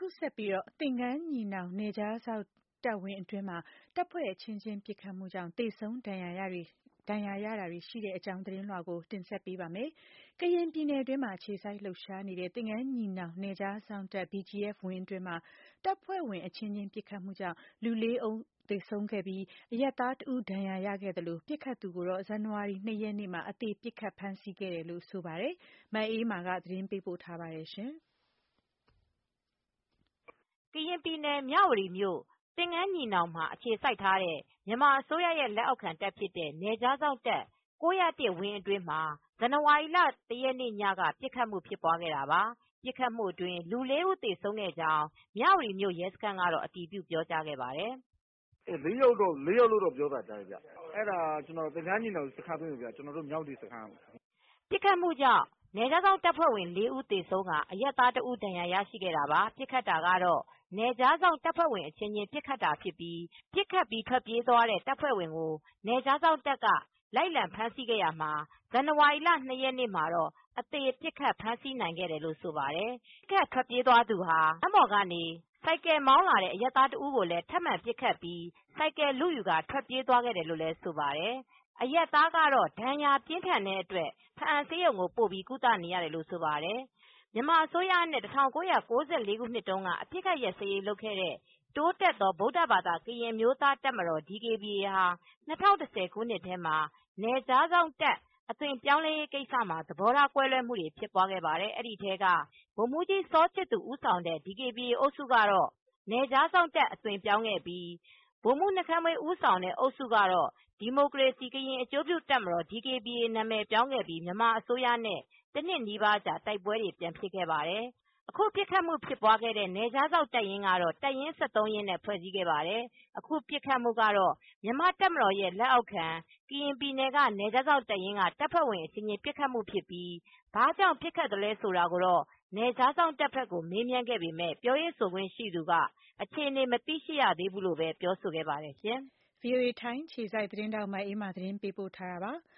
ဆက်ပြီးတော့သင်္ကန်းညီနောင်နယ်ခြားစောင့်တပ်ဝင်းအတွင်းမှာတပ်ဖွဲ့အချင်းချင်းပစ်ခတ်မှုကြောင့်သေဆုံးဒဏ်ရာရတာတွေရှိတဲ့အကြောင်းသတင်းလွှာကိုတင်ဆက်ပေးပါမယ်။ကရင်ပြည်နယ်အတွင်းမှာခြေစိုက်လှုပ်ရှားနေတဲ့သင်္ကန်းညီနောင်နယ်ခြားစောင့်တပ် BGF ဝင်းအတွင်းမှာတပ်ဖွဲ့ဝင်အချင်းချင်းပစ်ခတ်မှုကြောင့်လူ4ဦးသေဆုံးခဲ့ပြီးအရပ်သား2ဦးဒဏ်ရာရခဲ့တယ်လို့ပစ်ခတ်သူကိုတော့ဇန်နဝါရီ2ရက်နေ့မှာအသေပစ်ခတ်ဖမ်းဆီးခဲ့တယ်လို့ဆိုပါတယ်။မအေးမာကသတင်းပေးပို့ထားပါတယ်ရှင်။ကရင်ပြည်နယ်မြဝတီမြို့သင်္ကန်းညီနောင်မှာအခြေစိုက်ထားတဲ့မြန်မာအစိုးရရဲ့လက်အောက်ခံတပ်ဖြစ်တဲ့နယ်ခြားစောင့်တပ်901ဝင်းအတွင်းမှာဇန်နဝါရီလ1ရက်နေ့ညကပစ်ခတ်မှုဖြစ်ပွားခဲ့တာပါ။ပစ်ခတ်မှုအတွင်းလူ4ဦးသေဆုံးခဲ့ကြောင်းမြဝတီမြို့ရဲစခန်းကတော့အတည်ပြုပြောကြားခဲ့ပါတယ်။4ယောက်လို့တော့ပြောတာကြားတယ်ဗျ။အဲ့ဒါကျွန်တော်သင်္ကန်းညီနောင်စခန်းပြင်ဗျ။ကျွန်တော်တို့မြောက်ဒီစခန်းပစ်ခတ်မှုကြောင့်နယ်ခြားစောင့်တပ်ဖွဲ့ဝင်4ဦးသေဆုံးကအရပ်သား2ဦးဒဏ်ရာရရှိခဲ့တာပါ။ပစ်ခတ်တာကတော့နယ်ခြားစောင့်တပ်ဖွဲ့ဝင်အချင်းချင်းပစ်ခတ်တာဖြစ်ပြီးပစ်ခတ်ပြီးထွက်ပြေးသွားတဲ့တပ်ဖွဲ့ဝင်ကိုနယ်ခြားစောင့်တပ်ကလိုက်လံဖမ်းဆီးခဲ့ရမှာဇန်နဝါရီလ2ရက်နေ့မှာတော့အသေပစ်ခတ်ဖမ်းဆီးနိုင်ခဲ့တယ်လို့ဆိုပါတယ်။ပစ်ခတ်ထွက်ပြေးသွားသူဟာလမ်းပေါ်ကနေဆိုင်ကယ်မောင်းလာတဲ့အရပ်သား2ဦးကိုလည်းထပ်မံပစ်ခတ်ပြီးဆိုင်ကယ်လုယူကာထွက်ပြေးသွားခဲ့တယ်လို့လည်းဆိုပါတယ်။အရပ်သားကတော့ဒဏ်ရာပြင်းထန်တဲ့အတွက်ဖအံဆေးရုံကိုပို့ပြီးကုသနေရတယ်လို့ဆိုပါတယ်။မြန်မာအစိုးရနဲ့1994ခုနှစ်တုန်းကအပြစ်ခတ်ရစရေးလုပ်ခဲ့တဲ့တိုးတက်သောဗုဒ္ဓဘာသာကရင်မျိုးသားတပ်မတော် DKBA ဟာ2010ခုနှစ်ထဲမှာနယ်ခြားစောင့်တပ်အသွင်ပြောင်းလဲရေးကိစ္စမှာသဘောထားကွဲလွဲမှုတွေဖြစ်ပွားခဲ့ပါတယ်။အဲဒီထဲကဗိုလ်မှူးကြီးစောချစ်သူဦးဆောင်တဲ့ DKBA အုပ်စုကတော့နယ်ခြားစောင့်တပ်အသွင်ပြောင်းခဲ့ပြီးဗိုလ်မှူးနှုတ်ခမ်းမွေးဦးဆောင်တဲ့အုပ်စုကတော့ဒီမိုကရေစီကရင်အကျိုးပြုတပ်မတော် DKBA နာမည်ပြောင်းခဲ့ပြီးမြန်မာအစိုးရနဲ့တနှစ်နီးပါးကြာတိုက်ပွဲတွေပြန်ဖြစ်ခဲ့ပါတယ်။အခုပစ်ခတ်မှုဖြစ်ပွားခဲ့တဲ့နယ်ခြားစောင့်တပ်ရင်းကတော့တပ်ရင်း73ရင်းနဲ့ဖွဲ့စည်းခဲ့ပါတယ်။အခုပစ်ခတ်မှုကတော့မြန်မာတပ်မတော်ရဲ့လက်အောက်ခံကရင်ပြည်နယ်ကနယ်ခြားစောင့်တပ်ရင်းကတပ်ဖွဲ့ဝင်အချင်းချင်းပစ်ခတ်မှုဖြစ်ပြီးဘာကြောင့်ပစ်ခတ်သလဲဆိုတာကိုတော့နယ်ခြားစောင့်တပ်ဘက်ကိုမေးမြန်းခဲ့ပေမဲ့ပြောရေးဆိုခွင့်ရှိသူကအခြေအနေမသိရှိရသေးဘူးလို့ပဲပြောဆိုခဲ့ပါတယ်ရှင်။ VOA ထိုင်းခြေစိုက်သတင်းတောက်မအေးမာသတင်းပေးပို့ထားတာပါ။